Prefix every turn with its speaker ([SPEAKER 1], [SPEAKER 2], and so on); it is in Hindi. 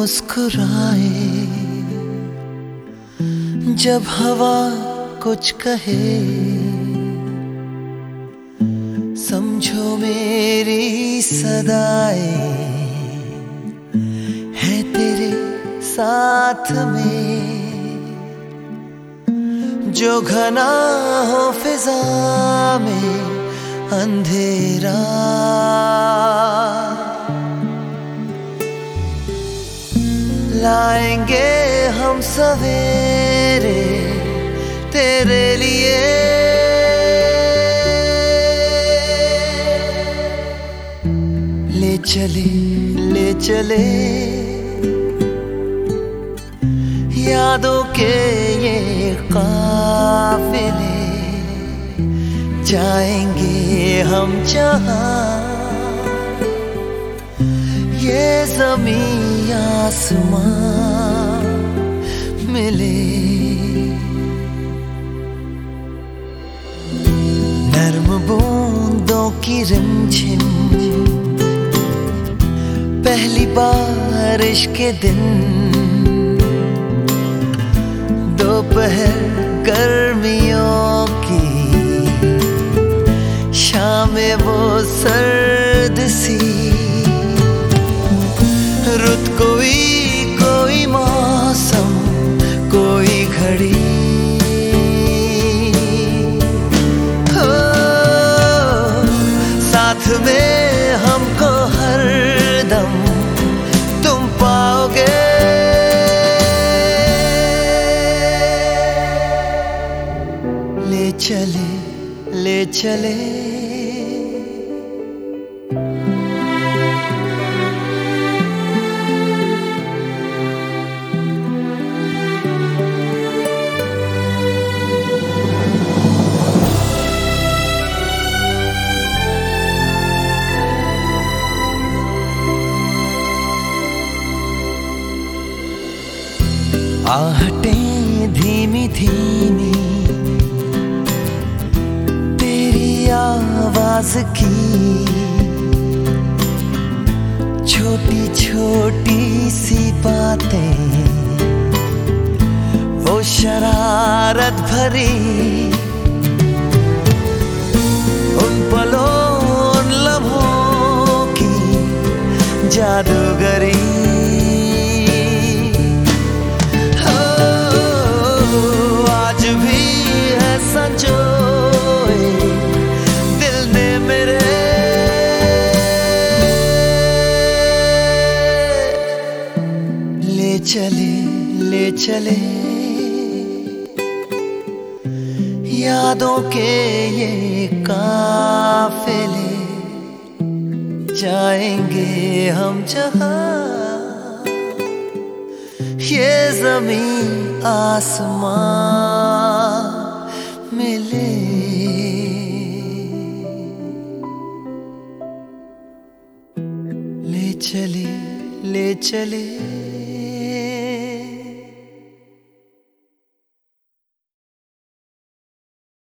[SPEAKER 1] मुस्कुराए, जब हवा कुछ कहे, समझो मेरी सदाएं है तेरे साथ में। जो घना हो फिजा में अंधेरा, लाएंगे हम सवेरे तेरे लिए। ले चले ले चले यादों के ये काफिले, जाएंगे हम जहां ये ज़मीं आसमां मिले। नर्म बूंदों की रिमझिम, पहली बारिश के दिन, दोपहर गर्मियों की शामें वो सर्द सी। रुत कोई मौसम, कोई घड़ी, हो साथ में हमको हर दम तुम पाओगे। ले चले ले चले आहटें धीमी धीमी तेरी आवाज की, छोटी छोटी सी बातें वो शरारत भरी, उन पलों उन लम्हों की जादूगरी। संजोए दिल ने मेरे, ले चले यादों के ये काफिले, जाएंगे हम जहां ये ज़मीं आसमां मिले। ले चले